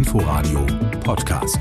Inforadio Podcast.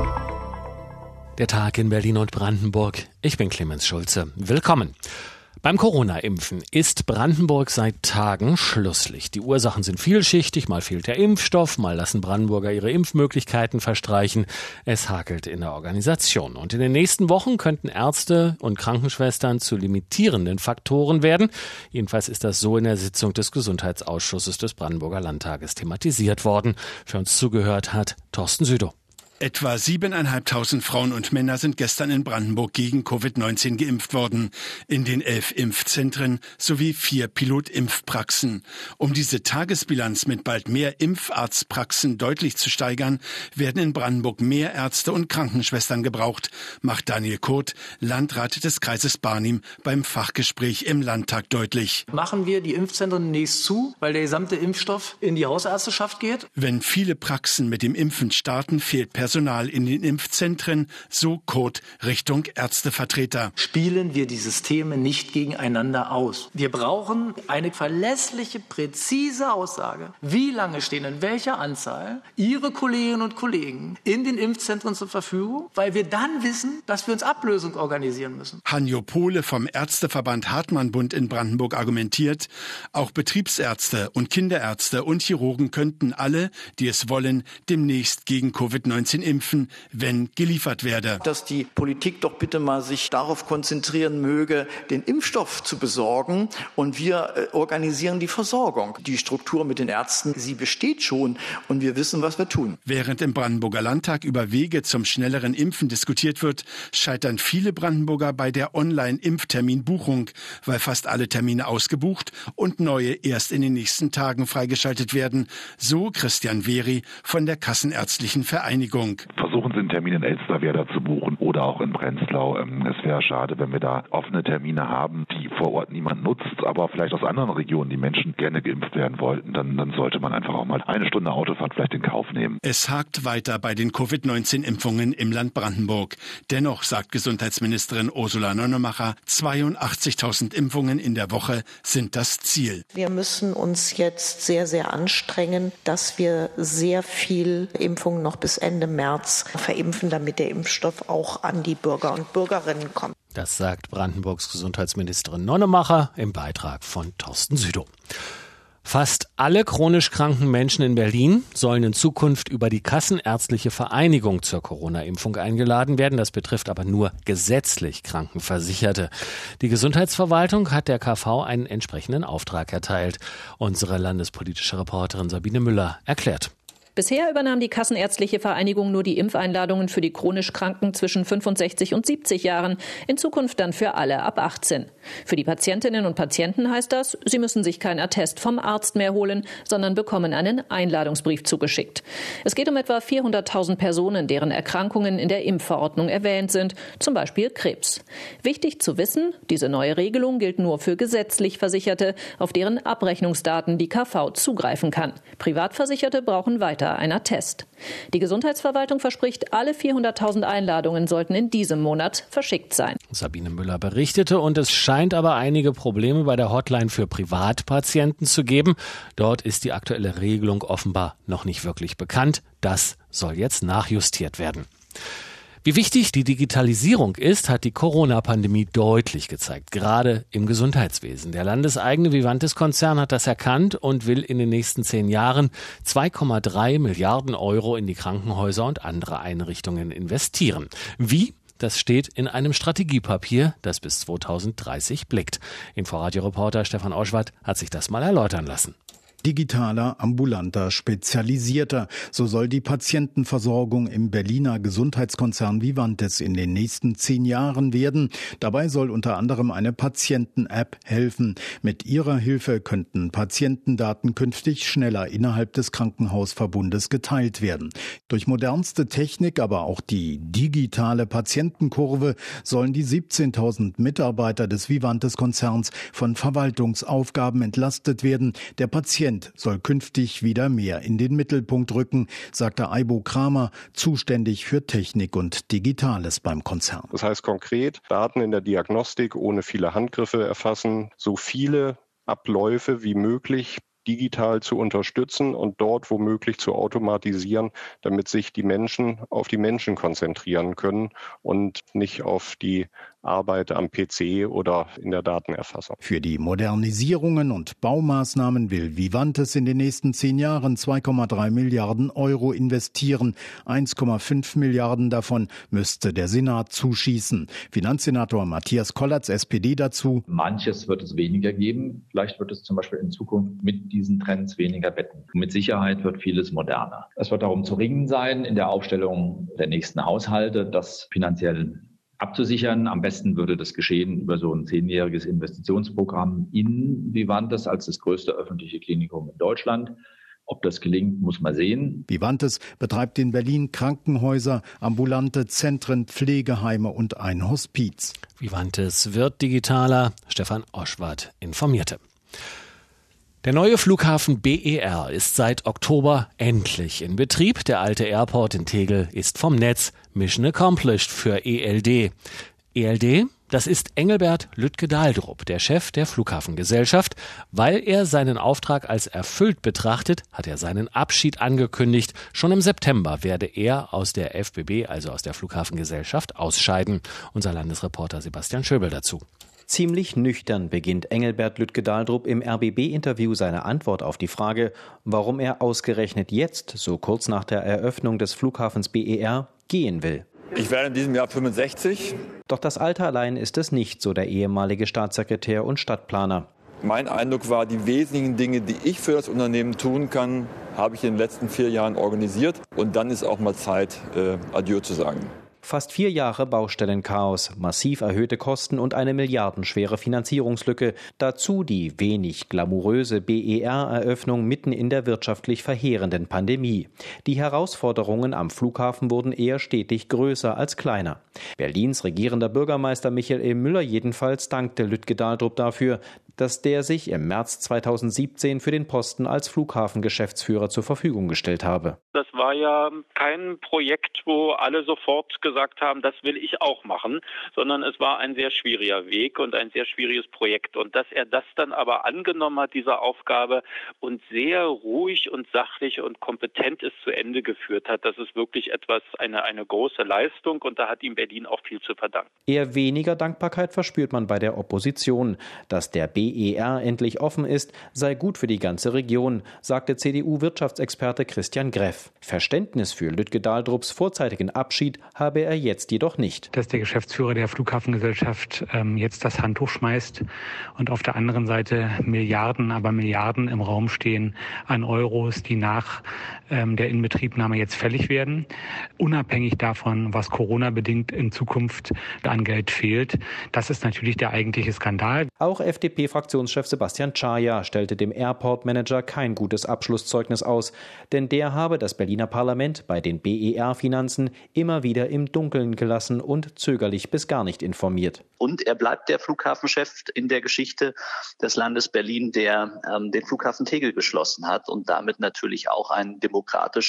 Der Tag in Berlin und Brandenburg. Ich bin Clemens Schulze. Willkommen. Beim Corona-Impfen ist Brandenburg seit Tagen Schlusslicht. Die Ursachen sind vielschichtig. Mal fehlt der Impfstoff, mal lassen Brandenburger ihre Impfmöglichkeiten verstreichen. Es hakelt in der Organisation. Und in den nächsten Wochen könnten Ärzte und Krankenschwestern zu limitierenden Faktoren werden. Jedenfalls ist das so in der Sitzung des Gesundheitsausschusses des Brandenburger Landtages thematisiert worden. Für uns zugehört hat Thorsten Südow. Etwa 7.500 Frauen und Männer sind gestern in Brandenburg gegen Covid-19 geimpft worden. In den 11 Impfzentren sowie 4 Pilotimpfpraxen. Um diese Tagesbilanz mit bald mehr Impfarztpraxen deutlich zu steigern, werden in Brandenburg mehr Ärzte und Krankenschwestern gebraucht, macht Daniel Kurt, Landrat des Kreises Barnim, beim Fachgespräch im Landtag deutlich. Machen wir die Impfzentren demnächst zu, weil der gesamte Impfstoff in die Hausärzteschaft geht? Wenn viele Praxen mit dem Impfen starten, fehlt Personal in den Impfzentren, so Kurt Richtung Ärztevertreter. Spielen wir die Systeme nicht gegeneinander aus. Wir brauchen eine verlässliche, präzise Aussage, wie lange stehen in welcher Anzahl Ihre Kolleginnen und Kollegen in den Impfzentren zur Verfügung, weil wir dann wissen, dass wir uns Ablösung organisieren müssen. Hanjo Pohle vom Ärzteverband Hartmann-Bund in Brandenburg argumentiert, auch Betriebsärzte und Kinderärzte und Chirurgen könnten alle, die es wollen, demnächst gegen Covid-19 impfen, wenn geliefert werde. Dass die Politik doch bitte mal sich darauf konzentrieren möge, den Impfstoff zu besorgen, und wir organisieren die Versorgung. Die Struktur mit den Ärzten, sie besteht schon und wir wissen, was wir tun. Während im Brandenburger Landtag über Wege zum schnelleren Impfen diskutiert wird, scheitern viele Brandenburger bei der Online-Impfterminbuchung, weil fast alle Termine ausgebucht und neue erst in den nächsten Tagen freigeschaltet werden. So Christian Wehry von der Kassenärztlichen Vereinigung. Versuchen Sie einen Termin in Elsterwerda zu buchen oder auch in Prenzlau. Es wäre schade, wenn wir da offene Termine haben, die vor Ort niemand nutzt, aber vielleicht aus anderen Regionen die Menschen gerne geimpft werden wollten. Dann sollte man einfach auch mal eine Stunde Autofahrt vielleicht in Kauf nehmen. Es hakt weiter bei den Covid-19-Impfungen im Land Brandenburg. Dennoch sagt Gesundheitsministerin Ursula Nonnemacher, 82.000 Impfungen in der Woche sind das Ziel. Wir müssen uns jetzt sehr, sehr anstrengen, dass wir sehr viel Impfungen noch bis Ende März verimpfen, damit der Impfstoff auch an die Bürger und Bürgerinnen kommt. Das sagt Brandenburgs Gesundheitsministerin Nonnemacher im Beitrag von Thorsten Südow. Fast alle chronisch kranken Menschen in Berlin sollen in Zukunft über die Kassenärztliche Vereinigung zur Corona-Impfung eingeladen werden. Das betrifft aber nur gesetzlich Krankenversicherte. Die Gesundheitsverwaltung hat der KV einen entsprechenden Auftrag erteilt. Unsere landespolitische Reporterin Sabine Müller erklärt. Bisher übernahm die Kassenärztliche Vereinigung nur die Impfeinladungen für die chronisch Kranken zwischen 65 und 70 Jahren, in Zukunft dann für alle ab 18. Für die Patientinnen und Patienten heißt das, sie müssen sich kein Attest vom Arzt mehr holen, sondern bekommen einen Einladungsbrief zugeschickt. Es geht um etwa 400.000 Personen, deren Erkrankungen in der Impfverordnung erwähnt sind, zum Beispiel Krebs. Wichtig zu wissen, diese neue Regelung gilt nur für gesetzlich Versicherte, auf deren Abrechnungsdaten die KV zugreifen kann. Privatversicherte brauchen weiter ein Attest. Die Gesundheitsverwaltung verspricht, alle 400.000 Einladungen sollten in diesem Monat verschickt sein. Sabine Müller berichtete, und es scheint aber einige Probleme bei der Hotline für Privatpatienten zu geben. Dort ist die aktuelle Regelung offenbar noch nicht wirklich bekannt. Das soll jetzt nachjustiert werden. Wie wichtig die Digitalisierung ist, hat die Corona-Pandemie deutlich gezeigt, gerade im Gesundheitswesen. Der landeseigene Vivantes-Konzern hat das erkannt und will in den nächsten 10 Jahren 2,3 Milliarden Euro in die Krankenhäuser und andere Einrichtungen investieren. Wie? Das steht in einem Strategiepapier, das bis 2030 blickt. Inforadio-Reporter Stefan Oschwart hat sich das mal erläutern lassen. Digitaler, ambulanter, spezialisierter. So soll die Patientenversorgung im Berliner Gesundheitskonzern Vivantes in den nächsten 10 Jahren werden. Dabei soll unter anderem eine Patienten-App helfen. Mit ihrer Hilfe könnten Patientendaten künftig schneller innerhalb des Krankenhausverbundes geteilt werden. Durch modernste Technik, aber auch die digitale Patientenkurve sollen die 17.000 Mitarbeiter des Vivantes-Konzerns von Verwaltungsaufgaben entlastet werden. Der Patient soll künftig wieder mehr in den Mittelpunkt rücken, sagte Aibo Kramer, zuständig für Technik und Digitales beim Konzern. Das heißt konkret, Daten in der Diagnostik ohne viele Handgriffe erfassen, so viele Abläufe wie möglich digital zu unterstützen und dort womöglich zu automatisieren, damit sich die Menschen auf die Menschen konzentrieren können und nicht auf die Arbeit am PC oder in der Datenerfassung. Für die Modernisierungen und Baumaßnahmen will Vivantes in den nächsten 10 Jahren 2,3 Milliarden Euro investieren. 1,5 Milliarden davon müsste der Senat zuschießen. Finanzsenator Matthias Kollatz, SPD, dazu: Manches wird es weniger geben. Vielleicht wird es zum Beispiel in Zukunft mit diesen Trends weniger Betten. Mit Sicherheit wird vieles moderner. Es wird darum zu ringen sein, in der Aufstellung der nächsten Haushalte das finanziell abzusichern. Am besten würde das geschehen über so ein 10-jähriges Investitionsprogramm in Vivantes als das größte öffentliche Klinikum in Deutschland. Ob das gelingt, muss man sehen. Vivantes betreibt in Berlin Krankenhäuser, ambulante Zentren, Pflegeheime und ein Hospiz. Vivantes wird digitaler. Stefan Oschwart informierte. Der neue Flughafen BER ist seit Oktober endlich in Betrieb. Der alte Airport in Tegel ist vom Netz. Mission accomplished für ELD. ELD, das ist Engelbert Lütke-Dahldrup, der Chef der Flughafengesellschaft. Weil er seinen Auftrag als erfüllt betrachtet, hat er seinen Abschied angekündigt. Schon im September werde er aus der FBB, also aus der Flughafengesellschaft, ausscheiden. Unser Landesreporter Sebastian Schöbel dazu. Ziemlich nüchtern beginnt Engelbert Lütke-Dahldrup im RBB-Interview seine Antwort auf die Frage, warum er ausgerechnet jetzt, so kurz nach der Eröffnung des Flughafens BER, gehen will. Ich werde in diesem Jahr 65. Doch das Alter allein ist es nicht, so der ehemalige Staatssekretär und Stadtplaner. Mein Eindruck war, die wesentlichen Dinge, die ich für das Unternehmen tun kann, habe ich in den letzten 4 Jahren organisiert. Und dann ist auch mal Zeit, Adieu zu sagen. Fast 4 Jahre Baustellenchaos, massiv erhöhte Kosten und eine milliardenschwere Finanzierungslücke. Dazu die wenig glamouröse BER-Eröffnung mitten in der wirtschaftlich verheerenden Pandemie. Die Herausforderungen am Flughafen wurden eher stetig größer als kleiner. Berlins regierender Bürgermeister Michael E. Müller jedenfalls dankte Lütke-Dahldrup dafür, dass der sich im März 2017 für den Posten als Flughafengeschäftsführer zur Verfügung gestellt habe. Das war ja kein Projekt, wo alle sofort gesagt haben, das will ich auch machen, sondern es war ein sehr schwieriger Weg und ein sehr schwieriges Projekt. Und dass er das dann aber angenommen hat, diese Aufgabe, und sehr ruhig und sachlich und kompetent es zu Ende geführt hat, das ist wirklich eine große Leistung, und da hat ihm Berlin auch viel zu verdanken. Eher weniger Dankbarkeit verspürt man bei der Opposition. Dass der BER endlich offen ist, sei gut für die ganze Region, sagte CDU-Wirtschaftsexperte Christian Greff. Verständnis für Lütke-Dahldrups vorzeitigen Abschied habe er jetzt jedoch nicht. Dass der Geschäftsführer der Flughafengesellschaft jetzt das Handtuch schmeißt und auf der anderen Seite Milliarden im Raum stehen an Euros, die nach der Inbetriebnahme jetzt fällig werden, unabhängig davon, was Corona-bedingt in Zukunft an Geld fehlt. Das ist natürlich der eigentliche Skandal. Auch FDP-Fraktionschef Sebastian Czaja stellte dem Airport-Manager kein gutes Abschlusszeugnis aus, denn der habe das Berliner Parlament bei den BER-Finanzen immer wieder im Dunkeln gelassen und zögerlich bis gar nicht informiert. Und er bleibt der Flughafenchef in der Geschichte des Landes Berlin, der den Flughafen Tegel geschlossen hat und damit natürlich auch einen demokratischen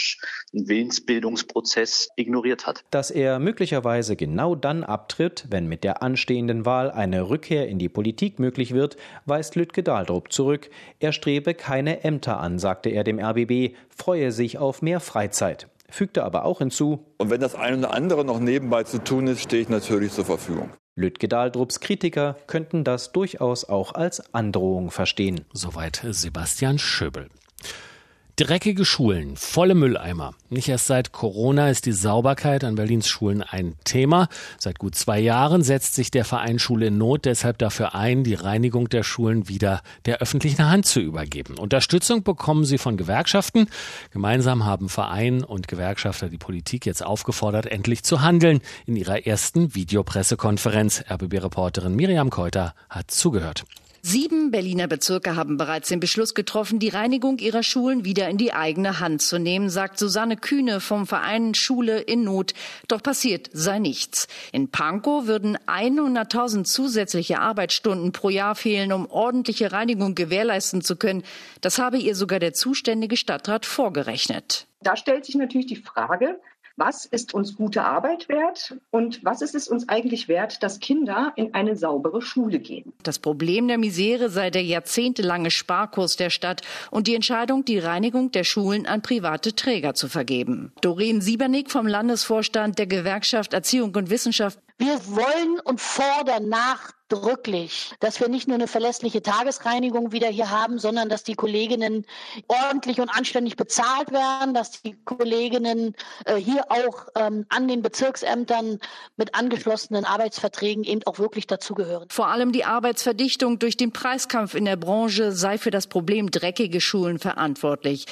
Willensbildungsprozess ignoriert hat. Dass er möglicherweise genau dann abtritt, wenn mit der anstehenden Wahl eine Rückkehr in die Politik möglich wird, weist Lütke-Dahldrup zurück. Er strebe keine Ämter an, sagte er dem RBB, freue sich auf mehr Freizeit. Fügte aber auch hinzu: Und wenn das eine oder andere noch nebenbei zu tun ist, stehe ich natürlich zur Verfügung. Lütke-Dahldrups Kritiker könnten das durchaus auch als Androhung verstehen. Soweit Sebastian Schöbel. Dreckige Schulen, volle Mülleimer. Nicht erst seit Corona ist die Sauberkeit an Berlins Schulen ein Thema. Seit gut 2 Jahren setzt sich der Verein Schule in Not deshalb dafür ein, die Reinigung der Schulen wieder der öffentlichen Hand zu übergeben. Unterstützung bekommen sie von Gewerkschaften. Gemeinsam haben Verein und Gewerkschafter die Politik jetzt aufgefordert, endlich zu handeln. In ihrer ersten Videopressekonferenz. RBB-Reporterin Miriam Keuter hat zugehört. 7 Berliner Bezirke haben bereits den Beschluss getroffen, die Reinigung ihrer Schulen wieder in die eigene Hand zu nehmen, sagt Susanne Kühne vom Verein Schule in Not. Doch passiert sei nichts. In Pankow würden 100.000 zusätzliche Arbeitsstunden pro Jahr fehlen, um ordentliche Reinigung gewährleisten zu können. Das habe ihr sogar der zuständige Stadtrat vorgerechnet. Da stellt sich natürlich die Frage, Was ist uns gute Arbeit wert und was ist es uns eigentlich wert, dass Kinder in eine saubere Schule gehen? Das Problem der Misere sei der jahrzehntelange Sparkurs der Stadt und die Entscheidung, die Reinigung der Schulen an private Träger zu vergeben. Doreen Siebernick vom Landesvorstand der Gewerkschaft Erziehung und Wissenschaft. Wir wollen und fordern nachdrücklich, dass wir nicht nur eine verlässliche Tagesreinigung wieder hier haben, sondern dass die Kolleginnen ordentlich und anständig bezahlt werden, dass die Kolleginnen hier auch an den Bezirksämtern mit angeschlossenen Arbeitsverträgen eben auch wirklich dazugehören. Vor allem die Arbeitsverdichtung durch den Preiskampf in der Branche sei für das Problem dreckige Schulen verantwortlich.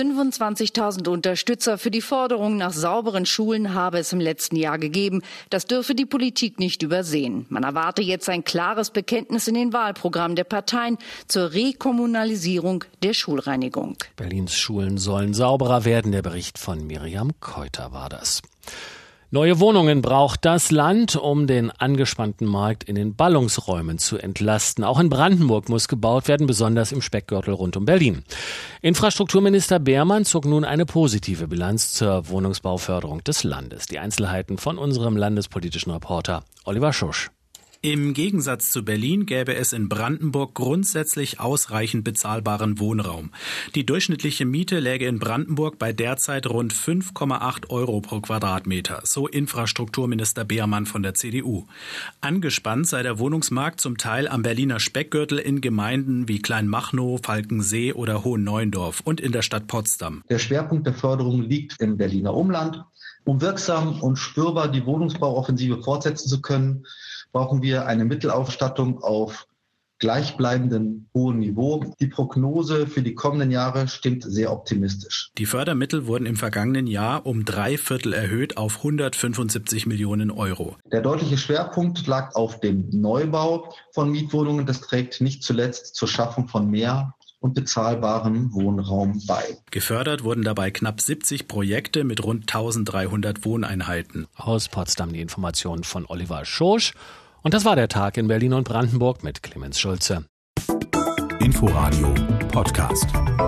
25.000 Unterstützer für die Forderung nach sauberen Schulen habe es im letzten Jahr gegeben. Das dürfe die Politik nicht übersehen. Man erwarte jetzt ein klares Bekenntnis in den Wahlprogrammen der Parteien zur Rekommunalisierung der Schulreinigung. Berlins Schulen sollen sauberer werden. Der Bericht von Miriam Keuter war das. Neue Wohnungen braucht das Land, um den angespannten Markt in den Ballungsräumen zu entlasten. Auch in Brandenburg muss gebaut werden, besonders im Speckgürtel rund um Berlin. Infrastrukturminister Beermann zog nun eine positive Bilanz zur Wohnungsbauförderung des Landes. Die Einzelheiten von unserem landespolitischen Reporter Oliver Schusch. Im Gegensatz zu Berlin gäbe es in Brandenburg grundsätzlich ausreichend bezahlbaren Wohnraum. Die durchschnittliche Miete läge in Brandenburg bei derzeit rund 5,8 Euro pro Quadratmeter, so Infrastrukturminister Beermann von der CDU. Angespannt sei der Wohnungsmarkt zum Teil am Berliner Speckgürtel in Gemeinden wie Kleinmachnow, Falkensee oder Hohenneuendorf und in der Stadt Potsdam. Der Schwerpunkt der Förderung liegt im Berliner Umland. Um wirksam und spürbar die Wohnungsbauoffensive fortsetzen zu können, brauchen wir eine Mittelausstattung auf gleichbleibendem hohem Niveau. Die Prognose für die kommenden Jahre stimmt sehr optimistisch. Die Fördermittel wurden im vergangenen Jahr um 3/4 erhöht auf 175 Millionen Euro. Der deutliche Schwerpunkt lag auf dem Neubau von Mietwohnungen. Das trägt nicht zuletzt zur Schaffung von mehr und bezahlbarem Wohnraum bei. Gefördert wurden dabei knapp 70 Projekte mit rund 1300 Wohneinheiten. Aus Potsdam die Informationen von Oliver Schosch. Und das war der Tag in Berlin und Brandenburg mit Clemens Schulze. Inforadio Podcast.